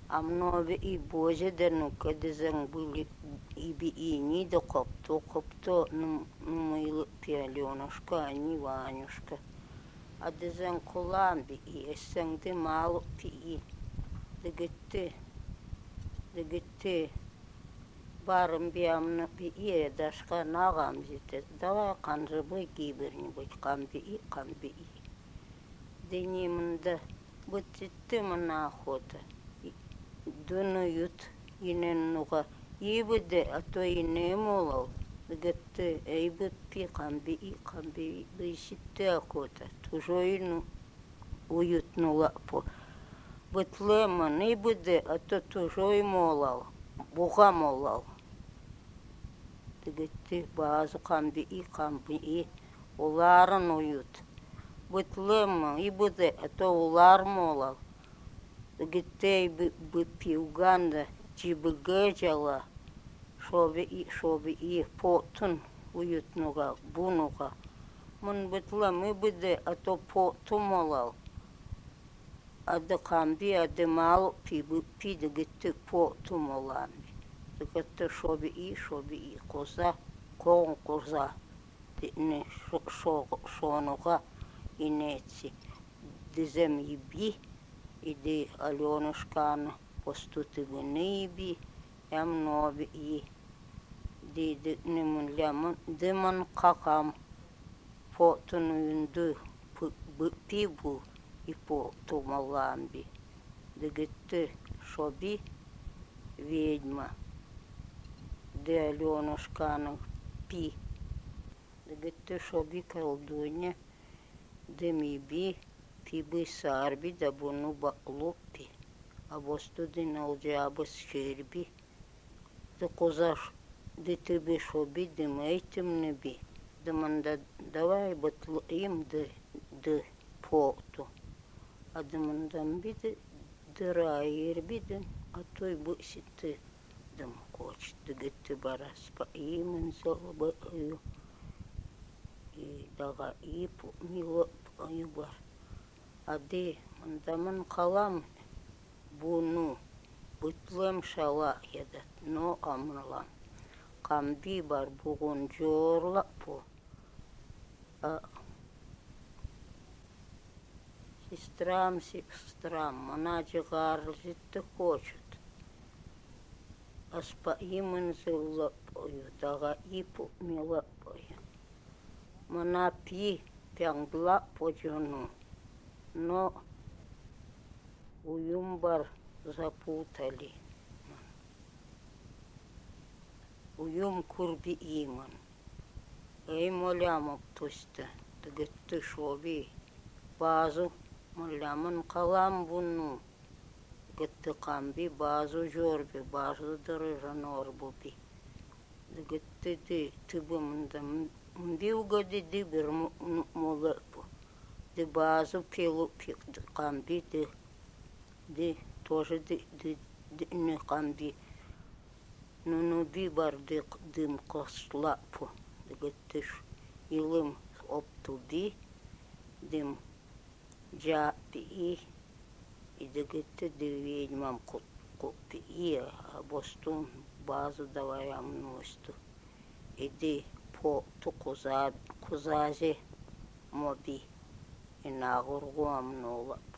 Амнове и боже да ну-ка да были и ни да копто, ну мы пиаленушка, а не Ванюшка. А да зан коламби и эссэн да мало пи, да гетте, барым биамна пи, дашка нагам зите, давай канжыбы гибернибудь камби и. Да не мында, бытитты мына охота. Дунуют иненнуга ибде а то и не молол гетте эйбут пи камби биситте акота тужоину уютнула по бутлеман ибде а то тужой молол буга молол гетте базу камби и уларын уют бутлеман ибде а то улар молол гетей бы пиуганда джибгежала шоби и потун уютнуга бунуга mun bitla mi bide ato potumolal ada kambi ada mal pi de gitti potumolami de gitti shobi i koza ne shonuga ineci dizem ibi иди Аленушкана постути гниби ям нови и ди немун лямун демон какам потун юнду пибу и по тумаламби дегетте шоби ведьма де Аленушкана пи дегетте шоби колдунья демиби Пибы сарби да буну баклуппи, а босту динал джабас шерби, да козаш, да тебе шоби, да мейтем неби, да манда давай батлу им да поту, а да мандам би да раир би да, а той буси ты да мкоч, да гетте барас па имен зоба и дага ипу мило юбар. Ади мандаман калам буну бутлем шала ядат но амралам камби бар бугун жорла по сестрам манажигар житте хочет аспа имен зула пою дага ипу мила пою манапи пянгла пожону но уюмбар запутали. Уюм курби иман. Эй молямок туста, тагетты шоби. Базу моляман калам буну. Гетты камби базу жорби, базу дырыжа норбуби. Тагетты ты бымында мбиугади дибир молепу. Ди базу пилу камби ди тоже не камби ну би бар дым кослапу дегеттиш илым оптуби дым джапи и дегетте ведьмам купи а бостун базу давай амносту иди по ту кузазе моби. Инагургу амнула